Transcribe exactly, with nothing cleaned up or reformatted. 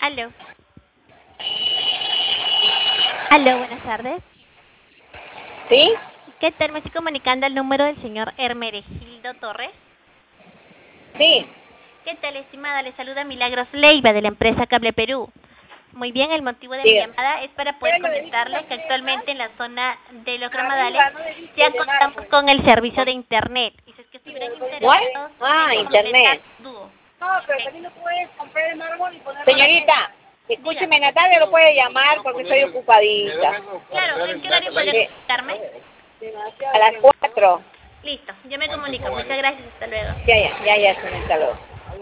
Aló. Aló, buenas tardes. ¿Sí? ¿Qué tal? Me estoy comunicando al número del señor Hermeregildo Torres. Sí. ¿Qué tal, estimada? Le saluda Milagros Leiva de la empresa Cable Perú. Muy bien, el motivo de mi Diga. llamada es para poder comentarle que actualmente en la zona de Los Ramadales ya contamos con el servicio de internet. Y si es que estuvieran ¿What? interesados Ah, en completar internet. dúo. No, pero también lo puedes comprar el mármol y ponerlo. Señorita, escúcheme, Natalia lo puede llamar porque estoy ocupadita. Claro, ¿en qué horario podría Eh, contactarme? a las cuatro. Listo, yo me comunico. Muchas gracias, hasta luego. Ya, ya, ya, ya, señorita. Luego.